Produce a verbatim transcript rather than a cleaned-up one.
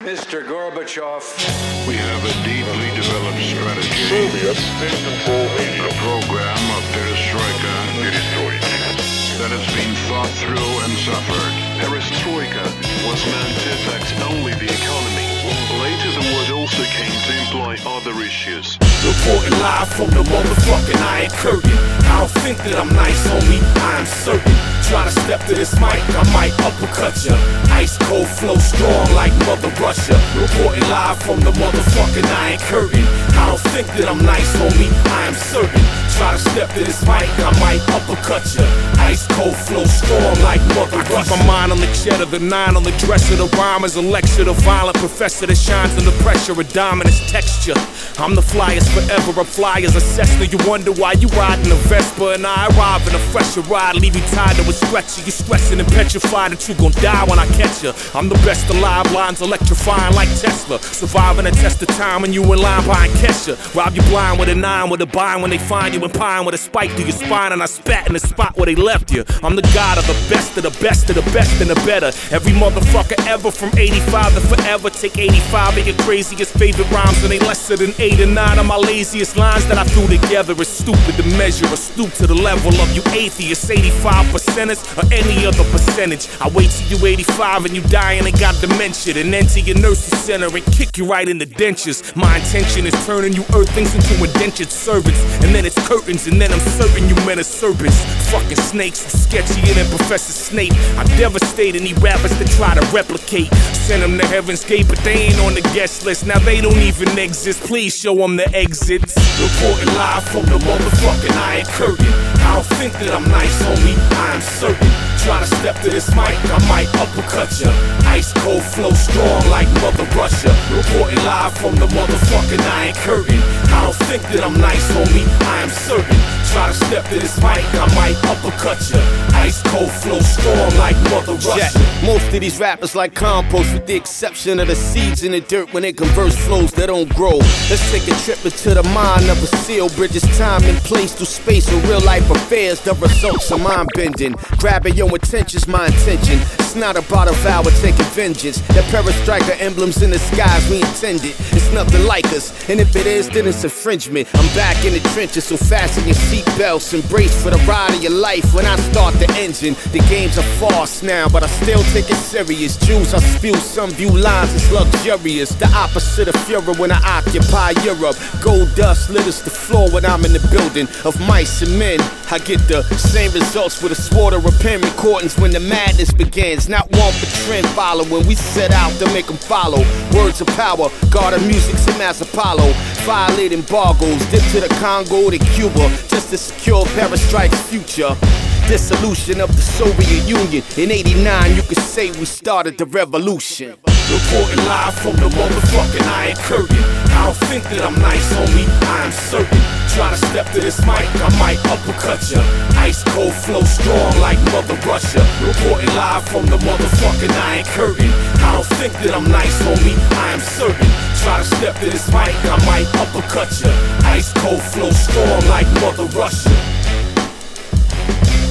Mister Gorbachev. We have a deeply developed strategy. Soviet state control Asia. A program of perestroika that has been thought through and suffered. Perestroika was meant to affect only the economy. Later the word also came to imply other issues. Reporting live from the motherfucking Iron Curtain. I don't think that I'm nice, homie, I am certain. Try to step to this mic, I might uppercut ya. Ice cold flow strong like Mother Russia. Reporting live from the motherfucking Iron Curtain. I don't think that I'm nice, homie, I am certain. Try to step to this mic, I might uppercut ya. Ice cold flow strong like Mother Russia. I keep my mind on the cheddar, the nine on the dresser. The rhyme is a lecture, the violent professor that shines under pressure, a dominance texture. I'm the flyest forever, a fly as a Cessna. You wonder why you riding a Vespa and I arrive in a fresher ride, leave you tied to a stretcher. You stressing and petrified that you gon' die when I catch ya. I'm the best alive, lines electrifying like Tesla. Surviving a test of time when you in line buying Kesha. Rob you blind with a nine, with a bind when they find you in pine with a spike through your spine, and I spat in the spot where they left you. I'm the god of the best of the best of the best and the better. Every motherfucker ever from eighty-five to forever. Take eighty-five of your craziest favorite rhymes and they lesser than eight or nine of my laziest lines that I threw together. It's stupid to measure or stoop to the level of you atheists, eighty-five percenters or any other percentage. I wait till you eighty-five and you die and ain't got dementia, then enter your nursing center and kick you right in the dentures. My intention is turning you earthlings into indentured servants, and then it's curtains, and then I'm serving you men as serpents. Fucking snakes, sketchier than Professor Snape. I devastate any rappers that try to replicate. Send them to Heaven's Gate, but they ain't on the guest list. Now they don't even exist. Please show them the exits. Reporting live from the motherfucking Iron Curtain. I don't think that I'm nice, homie, I am certain. Try to step to this mic, I might uppercut ya. Ice cold flow strong like Mother Russia. Reporting live from the motherfucking Iron Curtain. I don't think that I'm nice, homie, I am certain. Try to step to this mic, I might uppercut ya. Ice cold flow strong like Mother Russia. Yeah, most of these rappers like compost, with the exception of the seeds in the dirt when they converse flows that don't grow. Let's take a trip into the mind of a seal. Bridges time and place through space with real life affairs. The results are mind bending. Grabbing your attention's my intention. It's not about a vow of taking vengeance. That perestroika emblems in the skies we intended. It's nothing like us, and if it is, then it's infringement. I'm back in the trenches, so fasten your seatbelts and brace for the ride of your life. When I start the engine, the game's a farce now, but I still take it serious. Jews, I spew some view lines as luxurious. The opposite of Führer when I occupy Europe. Gold dust litters the floor when I'm in the building of mice and men. I get the same results with a sword of pen recordings when the madness begins. Not one for trend following, we set out to make them follow. Words of power, God of music, same as Apollo. Violate embargoes, dip to the Congo to Cuba, just to secure perestroika's future. Dissolution of the Soviet Union. In eighty-nine, you could say we started the revolution. Reporting live from the motherfucking Iron Curtain. I don't think that I'm nice, homie, I am certain. Try to step to this mic, I might uppercut ya. Ice cold flow strong like Mother Russia. Reporting live from the motherfucking Iron Curtain. I don't think that I'm nice, homie, I am certain. Try to step to this mic, I might uppercut ya. Ice cold flow strong like Mother Russia.